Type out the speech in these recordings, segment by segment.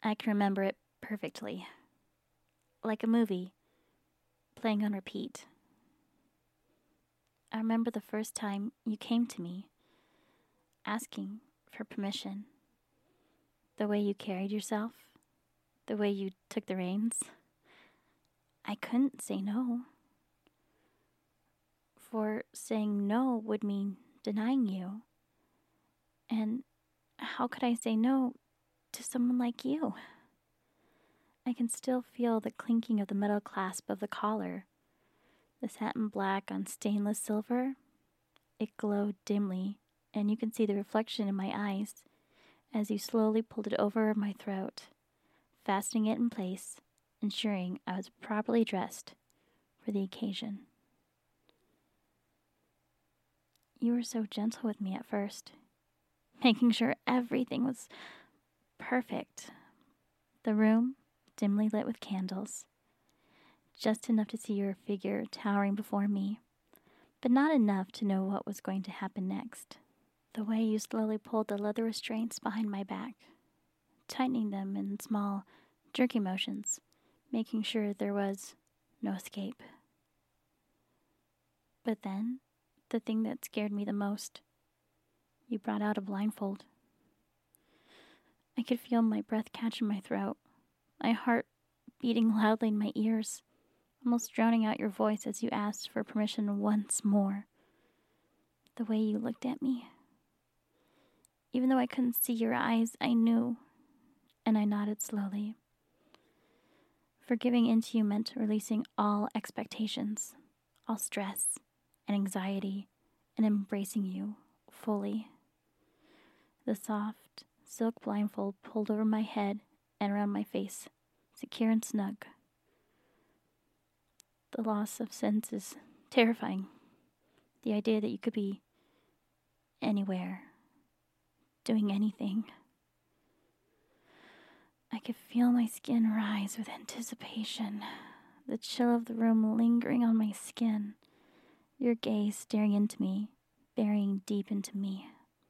I can remember it perfectly. Like a movie, playing on repeat. I remember the first time you came to me, asking for permission. The way you carried yourself, the way you took the reins. I couldn't say no. For saying no would mean denying you. And how could I say no to someone like you? I can still feel the clinking of the metal clasp of the collar. The satin black on stainless silver. It glowed dimly, and you can see the reflection in my eyes as you slowly pulled it over my throat, fastening it in place, ensuring I was properly dressed for the occasion. You were so gentle with me at first, making sure everything was perfect. The room, dimly lit with candles, just enough to see your figure towering before me, but not enough to know what was going to happen next. The way you slowly pulled the leather restraints behind my back, tightening them in small, jerky motions, making sure there was no escape. But then, the thing that scared me the most, you brought out a blindfold. I could feel my breath catch in my throat, my heart beating loudly in my ears, almost drowning out your voice as you asked for permission once more. The way you looked at me. Even though I couldn't see your eyes, I knew, and I nodded slowly. For giving in to you meant releasing all expectations, all stress and anxiety, and embracing you fully. The soft, silk blindfold pulled over my head and around my face, secure and snug. The loss of sense is terrifying. The idea that you could be anywhere, doing anything. I could feel my skin rise with anticipation, the chill of the room lingering on my skin, your gaze staring into me, burying deep into me.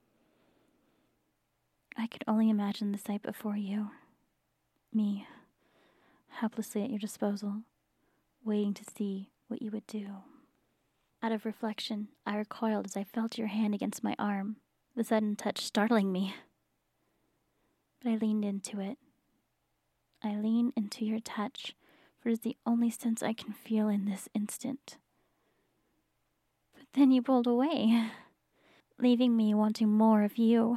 I could only imagine the sight before you. Me, helplessly at your disposal, waiting to see what you would do. Out of reflection, I recoiled as I felt your hand against my arm, the sudden touch startling me. But I leaned into it. I lean into your touch, for it is the only sense I can feel in this instant. But then you pulled away, leaving me wanting more of you.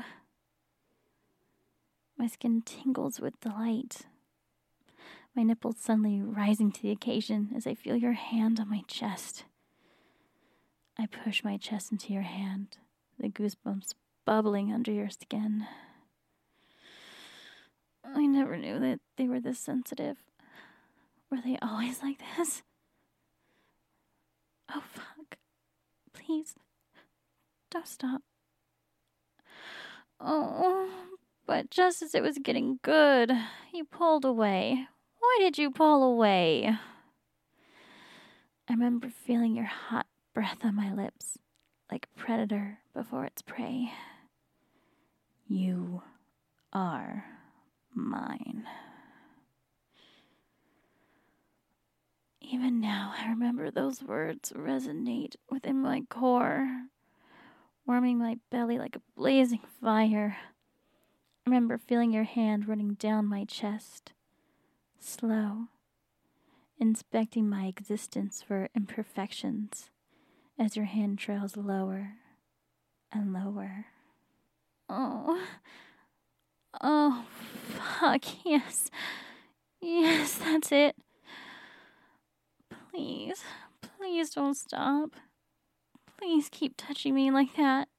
My skin tingles with delight, my nipples suddenly rising to the occasion as I feel your hand on my chest. I push my chest into your hand, the goosebumps bubbling under your skin. I never knew that they were this sensitive. Were they always like this? Oh, fuck. Please, don't stop. Oh, but just as it was getting good, you pulled away. Why did you pull away? I remember feeling your hot breath on my lips, like a predator before its prey. You are mine. Even now, I remember those words resonate within my core, warming my belly like a blazing fire. I remember feeling your hand running down my chest, slow, inspecting my existence for imperfections as your hand trails lower and lower. Oh, fuck, yes. Yes, that's it. Please, please don't stop. Please keep touching me like that.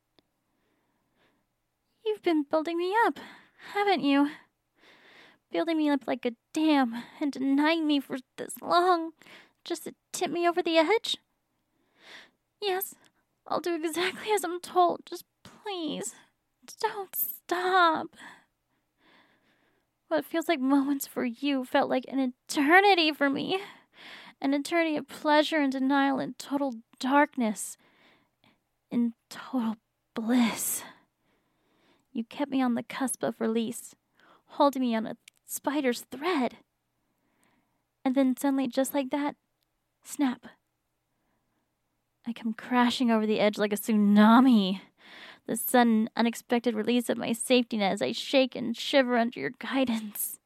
You've been building me up, haven't you? Building me up like a dam and denying me for this long, just to tip me over the edge? Yes, I'll do exactly as I'm told. Just please, don't stop. What feels like moments for you felt like an eternity for me. An eternity of pleasure and denial in total darkness. In total bliss. You kept me on the cusp of release, holding me on a spider's thread. And then suddenly, just like that, snap. I come crashing over the edge like a tsunami. The sudden, unexpected release of my safety net as I shake and shiver under your guidance.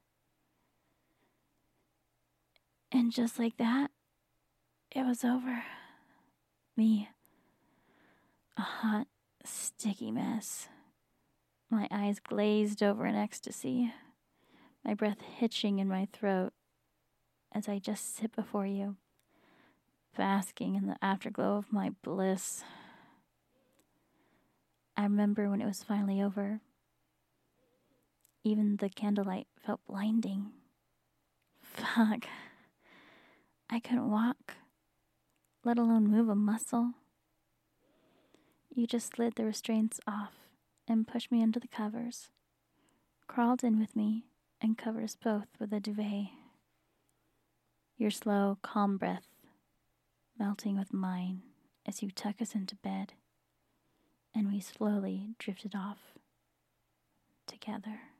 And just like that, it was over. Me, a hot, sticky mess. My eyes glazed over in ecstasy, my breath hitching in my throat as I just sit before you, basking in the afterglow of my bliss. I remember when it was finally over. Even the candlelight felt blinding. Fuck. I couldn't walk, let alone move a muscle. You just slid the restraints off and pushed me under the covers, crawled in with me, and covered us both with a duvet. Your slow, calm breath melting with mine as you tuck us into bed, and we slowly drifted off together.